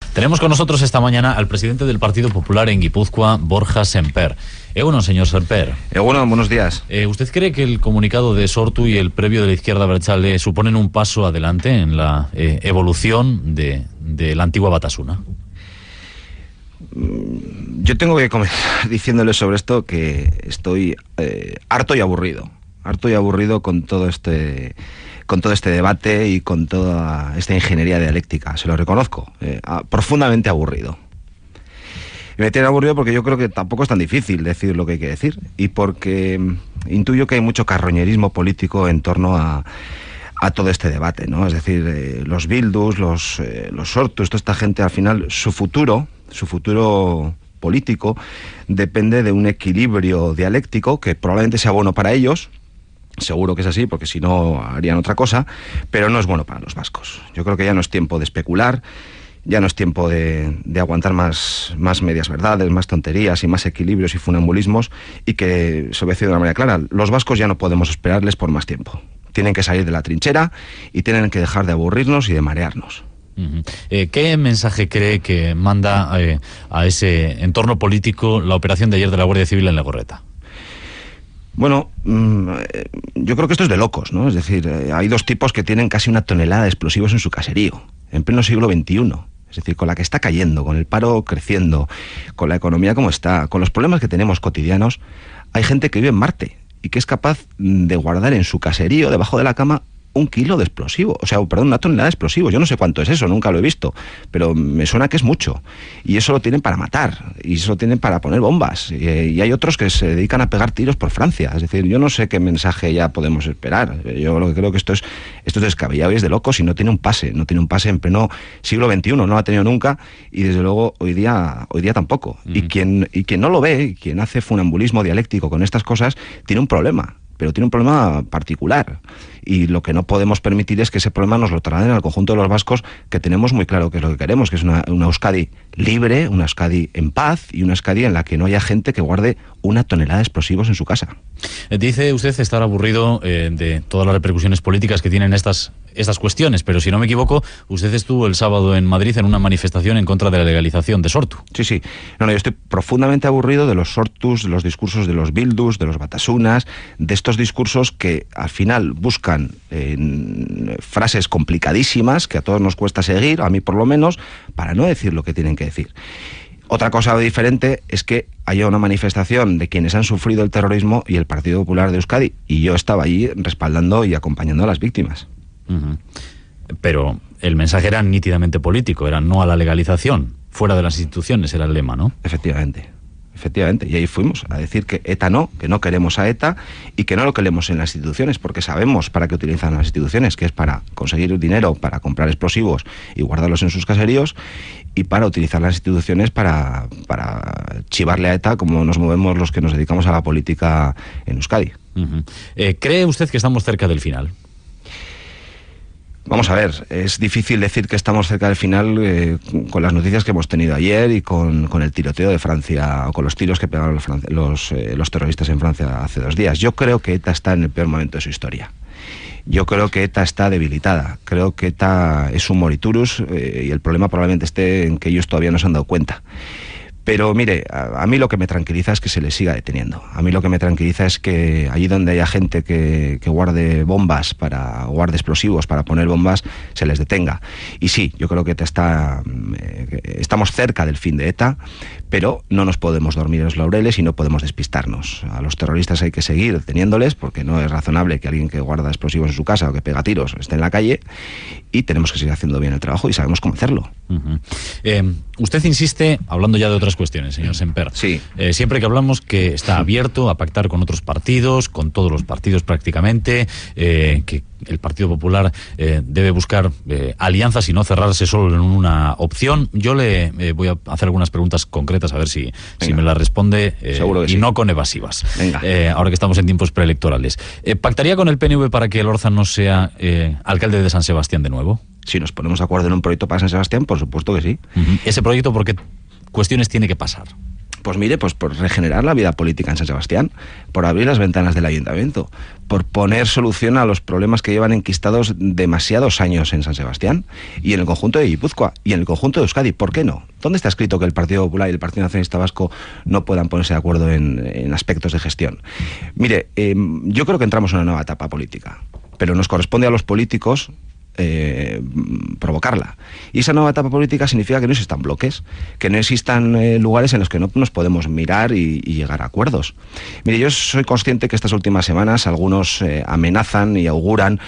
Tenemos con nosotros esta mañana al presidente del Partido Popular en Guipúzcoa, Borja Sémper. Bueno, señor Sémper. Bueno, buenos días. ¿Usted cree que el comunicado de Sortu y el previo de la izquierda abertzale suponen un paso adelante en la evolución de la antigua Batasuna? Yo tengo que comenzar diciéndole sobre esto que estoy harto y aburrido con todo este debate y con toda esta ingeniería dialéctica, se lo reconozco, profundamente aburrido. Y me tiene aburrido porque yo creo que tampoco es tan difícil decir lo que hay que decir, y porque intuyo que hay mucho carroñerismo político en torno a todo este debate, ¿no? Es decir, los Bildus, los Sortus, toda esta gente, al final, su futuro político depende de un equilibrio dialéctico que probablemente sea bueno para ellos. Seguro que es así, porque si no harían otra cosa, pero no es bueno para los vascos. Yo creo que ya no es tiempo de especular, ya no es tiempo de aguantar más medias verdades, más tonterías y más equilibrios y funambulismos, y que, se lo voy a decir de una manera clara, los vascos ya no podemos esperarles por más tiempo. Tienen que salir de la trinchera y tienen que dejar de aburrirnos y de marearnos. ¿Qué mensaje cree que manda a ese entorno político la operación de ayer de la Guardia Civil en Legorreta? Bueno, yo creo que esto es de locos, ¿no? Es decir, hay dos tipos que tienen casi 1 tonelada de explosivos en su caserío, en pleno siglo XXI. Es decir, con la que está cayendo, con el paro creciendo, con la economía como está, con los problemas que tenemos cotidianos, hay gente que vive en Marte y que es capaz de guardar en su caserío, debajo de la cama, 1 kilo de explosivo, perdón, 1 tonelada de explosivos. Yo no sé cuánto es eso, nunca lo he visto, pero me suena que es mucho. Y eso lo tienen para matar, y eso lo tienen para poner bombas. Y hay otros que se dedican a pegar tiros por Francia. Es decir, yo no sé qué mensaje ya podemos esperar. Yo lo que creo que esto es descabellado y es de locos, y no tiene un pase en pleno siglo XXI, no lo ha tenido nunca, y desde luego hoy día tampoco. Y quien no lo ve, quien hace funambulismo dialéctico con estas cosas, tiene un problema. Pero tiene un problema particular, y lo que no podemos permitir es que ese problema nos lo trasladen al conjunto de los vascos, que tenemos muy claro qué es lo que queremos, que es una Euskadi libre, una Euskadi en paz, y una Euskadi en la que no haya gente que guarde 1 tonelada de explosivos en su casa. Dice usted estar aburrido de todas las repercusiones políticas que tienen estas cuestiones, pero si no me equivoco, usted estuvo el sábado en Madrid en una manifestación en contra de la legalización de Sortu. Sí. No, yo estoy profundamente aburrido de los Sortus, de los discursos de los Bildus, de los Batasunas, de estos discursos que al final buscan frases complicadísimas que a todos nos cuesta seguir, a mí por lo menos, para no decir lo que tienen que decir. Otra cosa diferente es que haya una manifestación de quienes han sufrido el terrorismo y el Partido Popular de Euskadi, y yo estaba allí respaldando y acompañando a las víctimas. Pero el mensaje era nítidamente político, era no a la legalización, fuera de las instituciones era el lema, ¿no? Efectivamente, y ahí fuimos a decir que ETA no, que no queremos a ETA y que no lo queremos en las instituciones, porque sabemos para qué utilizan las instituciones, que es para conseguir dinero, para comprar explosivos y guardarlos en sus caseríos, y para utilizar las instituciones para chivarle a ETA como nos movemos los que nos dedicamos a la política en Euskadi. ¿Cree usted que estamos cerca del final? Vamos a ver, es difícil decir que estamos cerca del final con las noticias que hemos tenido ayer y con el tiroteo de Francia, o con los tiros que pegaron los terroristas en Francia hace 2 días. Yo creo que ETA está en el peor momento de su historia. Yo creo que ETA está debilitada. Creo que ETA es un moriturus, y el problema probablemente esté en que ellos todavía no se han dado cuenta. Pero mire, a mí lo que me tranquiliza es que se les siga deteniendo. A mí lo que me tranquiliza es que allí donde haya gente que guarde bombas, guarde explosivos para poner bombas, se les detenga. Y sí, yo creo que estamos cerca del fin de ETA, pero no nos podemos dormir en los laureles y no podemos despistarnos. A los terroristas hay que seguir deteniéndoles, porque no es razonable que alguien que guarda explosivos en su casa o que pega tiros esté en la calle, y tenemos que seguir haciendo bien el trabajo y sabemos cómo hacerlo. Usted insiste, hablando ya de otras cuestiones, señor Sémper, sí. Siempre que hablamos que está abierto a pactar con otros partidos, con todos los partidos prácticamente, que el Partido Popular debe buscar alianzas y no cerrarse solo en una opción. Yo le voy a hacer algunas preguntas concretas a ver si me las responde, Seguro que y sí. no con evasivas. Ahora que estamos en tiempos preelectorales. ¿Pactaría con el PNV para que Elorza no sea alcalde de San Sebastián de nuevo? Si nos ponemos de acuerdo en un proyecto para San Sebastián, por supuesto que sí. Ese proyecto, ¿por qué cuestiones tiene que pasar? Pues mire, pues por regenerar la vida política en San Sebastián, por abrir las ventanas del ayuntamiento, por poner solución a los problemas que llevan enquistados demasiados años en San Sebastián y en el conjunto de Guipúzcoa y en el conjunto de Euskadi. ¿Por qué no? ¿Dónde está escrito que el Partido Popular y el Partido Nacionalista Vasco no puedan ponerse de acuerdo en aspectos de gestión? Mire, yo creo que entramos en una nueva etapa política, pero nos corresponde a los políticos provocarla. Y esa nueva etapa política significa que no existan bloques, que no existan lugares en los que no nos podemos mirar y llegar a acuerdos. Mire, yo soy consciente que estas últimas semanas algunos amenazan y auguran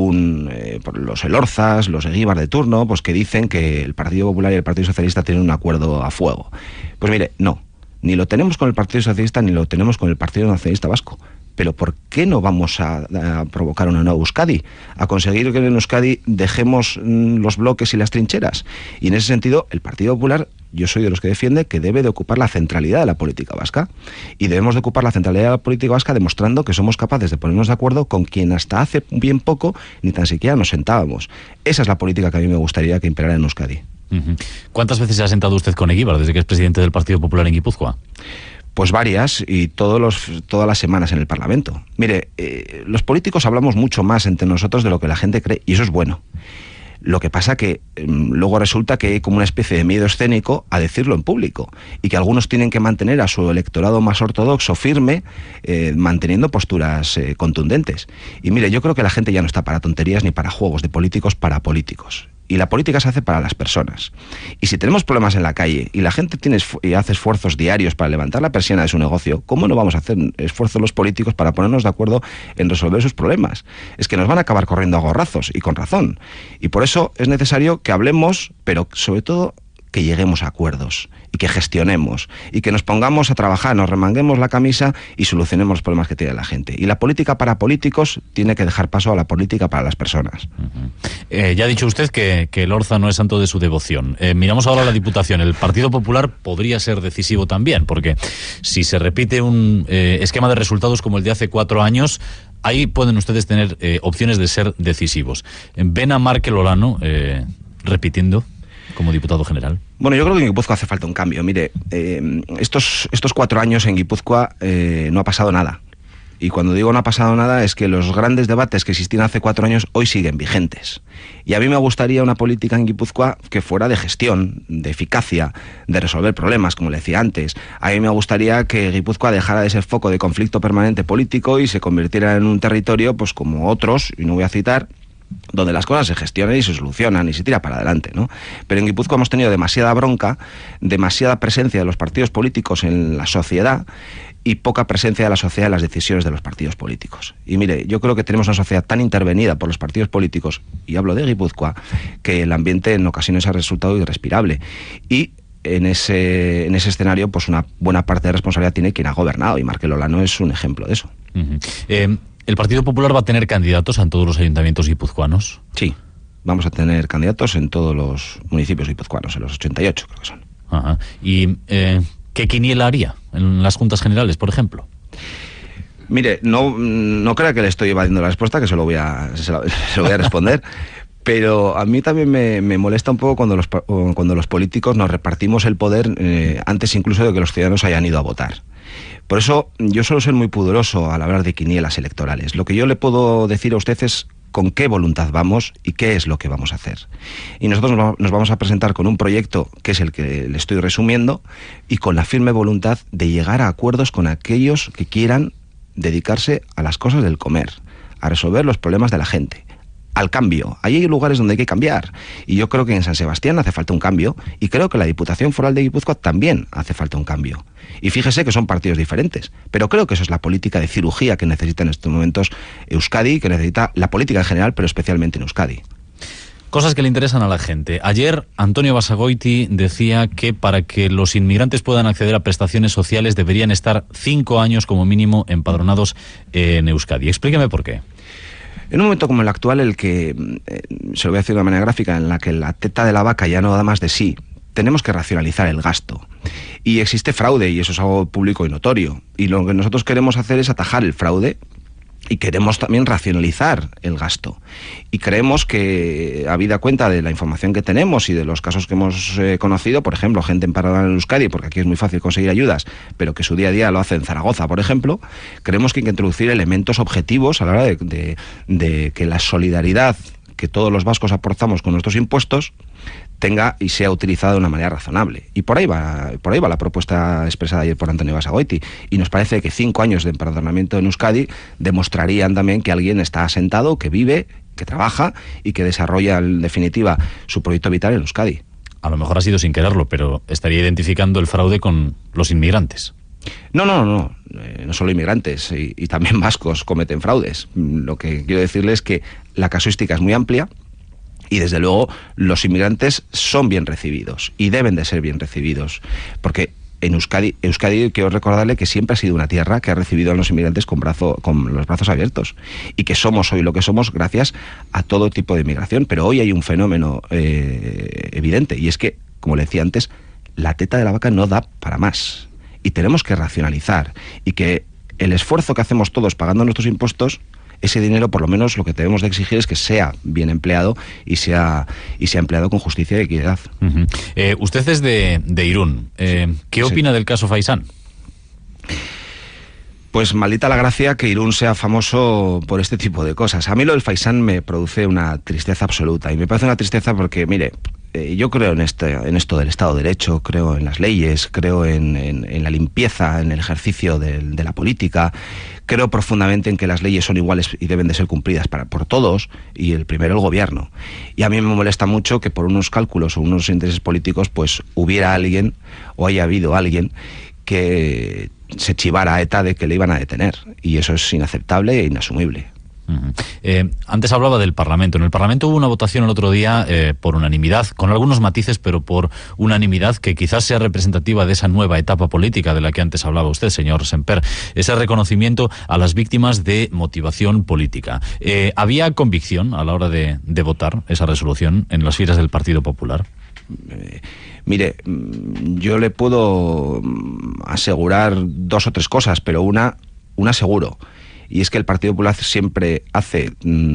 los Elorzas, los Eguíbar de turno, pues que dicen que el Partido Popular y el Partido Socialista tienen un acuerdo a fuego. Pues mire, no. Ni lo tenemos con el Partido Socialista ni lo tenemos con el Partido Nacionalista Vasco. Pero ¿por qué no vamos a provocar una nueva Euskadi? A conseguir que en Euskadi dejemos los bloques y las trincheras. Y en ese sentido, el Partido Popular, yo soy de los que defiende que debe de ocupar la centralidad de la política vasca. Y debemos de ocupar la centralidad de la política vasca demostrando que somos capaces de ponernos de acuerdo con quien hasta hace bien poco ni tan siquiera nos sentábamos. Esa es la política que a mí me gustaría que imperara en Euskadi. ¿Cuántas veces se ha sentado usted con Eguíbar desde que es presidente del Partido Popular en Guipúzcoa? Pues varias, y todas las semanas en el Parlamento. Mire, los políticos hablamos mucho más entre nosotros de lo que la gente cree, y eso es bueno. Lo que pasa que luego resulta que hay como una especie de miedo escénico a decirlo en público, y que algunos tienen que mantener a su electorado más ortodoxo firme, manteniendo posturas contundentes. Y mire, yo creo que la gente ya no está para tonterías ni para juegos de políticos para políticos. Y la política se hace para las personas. Y si tenemos problemas en la calle y la gente hace esfuerzos diarios para levantar la persiana de su negocio, ¿cómo no vamos a hacer esfuerzos los políticos para ponernos de acuerdo en resolver sus problemas? Es que nos van a acabar corriendo a gorrazos, y con razón. Y por eso es necesario que hablemos, pero sobre todo que lleguemos a acuerdos y que gestionemos y que nos pongamos a trabajar, nos remanguemos la camisa y solucionemos los problemas que tiene la gente. Y la política para políticos tiene que dejar paso a la política para las personas. Ya ha dicho usted que Elorza no es santo de su devoción. Miramos ahora la Diputación. El Partido Popular podría ser decisivo también, porque si se repite un esquema de resultados como el de hace 4 años, ahí pueden ustedes tener opciones de ser decisivos. ¿Ven a Markel Olano repitiendo como diputado general? Bueno, yo creo que en Guipúzcoa hace falta un cambio. Mire, estos 4 años en Guipúzcoa no ha pasado nada. Y cuando digo no ha pasado nada es que los grandes debates que existían hace 4 años hoy siguen vigentes. Y a mí me gustaría una política en Guipúzcoa que fuera de gestión, de eficacia, de resolver problemas, como le decía antes. A mí me gustaría que Guipúzcoa dejara de ser foco de conflicto permanente político y se convirtiera en un territorio, pues como otros, y no voy a citar, donde las cosas se gestionan y se solucionan y se tira para adelante, ¿no? Pero en Guipúzcoa hemos tenido demasiada bronca, demasiada presencia de los partidos políticos en la sociedad y poca presencia de la sociedad en las decisiones de los partidos políticos. Y mire, yo creo que tenemos una sociedad tan intervenida por los partidos políticos, y hablo de Guipúzcoa, que el ambiente en ocasiones ha resultado irrespirable. Y en ese escenario, pues una buena parte de responsabilidad tiene quien ha gobernado, y Markel Olano es un ejemplo de eso. ¿El Partido Popular va a tener candidatos en todos los ayuntamientos guipuzcoanos? Sí, vamos a tener candidatos en todos los municipios guipuzcoanos, en los 88 creo que son. Ajá. ¿Y qué quiniela haría en las juntas generales, por ejemplo? Mire, no crea que le estoy evadiendo la respuesta, que se lo voy a responder. Pero a mí también me molesta un poco cuando los políticos nos repartimos el poder antes incluso de que los ciudadanos hayan ido a votar. Por eso yo suelo ser muy pudoroso al hablar de quinielas electorales. Lo que yo le puedo decir a usted es con qué voluntad vamos y qué es lo que vamos a hacer. Y nosotros nos vamos a presentar con un proyecto que es el que le estoy resumiendo y con la firme voluntad de llegar a acuerdos con aquellos que quieran dedicarse a las cosas del comer, a resolver los problemas de la gente, al cambio. Ahí hay lugares donde hay que cambiar. Y yo creo que en San Sebastián hace falta un cambio y creo que la Diputación Foral de Guipúzcoa también hace falta un cambio. Y fíjese que son partidos diferentes, pero creo que eso es la política de cirugía que necesita en estos momentos Euskadi, que necesita la política en general, pero especialmente en Euskadi. Cosas que le interesan a la gente. Ayer Antonio Basagoiti decía que para que los inmigrantes puedan acceder a prestaciones sociales deberían estar 5 años como mínimo empadronados en Euskadi. Explíqueme por qué. En un momento como el actual, el que, se lo voy a decir de una manera gráfica, en la que la teta de la vaca ya no da más de sí, tenemos que racionalizar el gasto. Y existe fraude, y eso es algo público y notorio. Y lo que nosotros queremos hacer es atajar el fraude Y queremos también racionalizar el gasto. Y creemos que, habida cuenta de la información que tenemos y de los casos que hemos conocido, por ejemplo, gente empadronada en Euskadi, porque aquí es muy fácil conseguir ayudas, pero que su día a día lo hace en Zaragoza, por ejemplo, creemos que hay que introducir elementos objetivos a la hora de que la solidaridad que todos los vascos aportamos con nuestros impuestos tenga y sea utilizada de una manera razonable. Y por ahí va la propuesta expresada ayer por Antonio Basagoiti. Y nos parece que 5 años de empadronamiento en Euskadi demostrarían también que alguien está asentado, que vive, que trabaja y que desarrolla, en definitiva, su proyecto vital en Euskadi. A lo mejor ha sido sin quererlo, pero estaría identificando el fraude con los inmigrantes. No solo inmigrantes y también vascos cometen fraudes. Lo que quiero decirles es que la casuística es muy amplia y desde luego los inmigrantes son bien recibidos y deben de ser bien recibidos, porque en Euskadi quiero recordarle que siempre ha sido una tierra que ha recibido a los inmigrantes con los brazos abiertos, y que somos hoy lo que somos gracias a todo tipo de inmigración. Pero hoy hay un fenómeno evidente, y es que, como le decía antes, la teta de la vaca no da para más. Y tenemos que racionalizar, y que el esfuerzo que hacemos todos pagando nuestros impuestos, ese dinero, por lo menos, lo que debemos de exigir es que sea bien empleado y sea empleado con justicia y equidad. Usted es de Irún. ¿Qué opina del caso Faisán? Pues maldita la gracia que Irún sea famoso por este tipo de cosas. A mí lo del Faisán me produce una tristeza absoluta, y me parece una tristeza porque, mire, yo creo en esto del Estado de Derecho, creo en las leyes, creo en la limpieza, en el ejercicio de la política, creo profundamente en que las leyes son iguales y deben de ser cumplidas por todos, y el primero el gobierno. Y a mí me molesta mucho que por unos cálculos o unos intereses políticos pues hubiera alguien, o haya habido alguien, que se chivara a ETA de que le iban a detener, y eso es inaceptable e inasumible. Antes hablaba del Parlamento. En el Parlamento hubo una votación el otro día por unanimidad, con algunos matices, pero por unanimidad, que quizás sea representativa de esa nueva etapa política de la que antes hablaba usted, señor Semper, ese reconocimiento a las víctimas de motivación política. ¿Había convicción a la hora de votar esa resolución en las filas del Partido Popular? Mire, yo le puedo asegurar 2 o 3 cosas, pero una seguro. Y es que el Partido Popular siempre hace,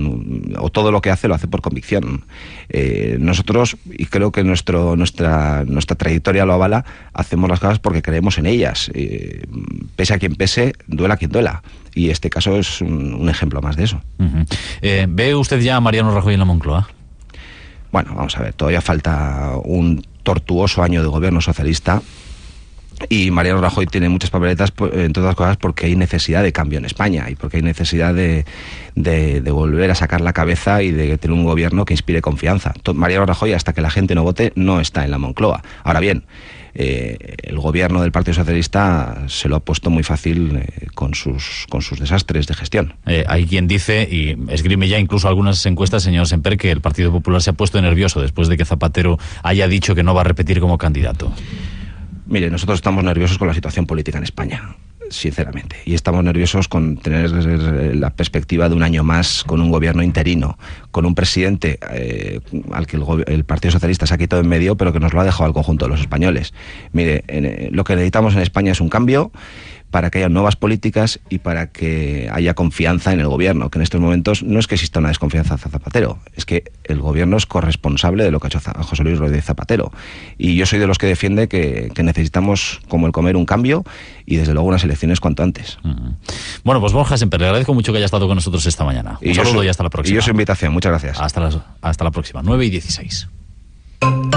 o todo lo que hace, lo hace por convicción. Nosotros, y creo que nuestra trayectoria lo avala, hacemos las cosas porque creemos en ellas. Pese a quien pese, duela a quien duela. Y este caso es un ejemplo más de eso. ¿Ve usted ya a Mariano Rajoy en la Moncloa? Bueno, vamos a ver, todavía falta un tortuoso año de gobierno socialista. Y Mariano Rajoy tiene muchas papeletas, entre otras cosas, porque hay necesidad de cambio en España y porque hay necesidad de volver a sacar la cabeza y de tener un gobierno que inspire confianza. Mariano Rajoy, hasta que la gente no vote, no está en la Moncloa. Ahora bien, el gobierno del Partido Socialista se lo ha puesto muy fácil con sus desastres de gestión. Hay quien dice, y esgrime ya incluso algunas encuestas, señor Semper, que el Partido Popular se ha puesto nervioso después de que Zapatero haya dicho que no va a repetir como candidato. Mire, nosotros estamos nerviosos con la situación política en España, sinceramente, y estamos nerviosos con tener la perspectiva de un año más con un gobierno interino, con un presidente al que el Partido Socialista se ha quitado en medio, pero que nos lo ha dejado al conjunto de los españoles. Mire, lo que necesitamos en España es un cambio para que haya nuevas políticas y para que haya confianza en el gobierno, que en estos momentos no es que exista una desconfianza hacia Zapatero, es que el gobierno es corresponsable de lo que ha hecho José Luis Rodríguez Zapatero. Y yo soy de los que defiende que necesitamos, como el comer, un cambio y desde luego unas elecciones cuanto antes. Bueno, pues Borja Semper, le agradezco mucho que haya estado con nosotros esta mañana. Un saludo y hasta la próxima. Y yo su invitación, muchas gracias. Hasta la próxima, 9:16.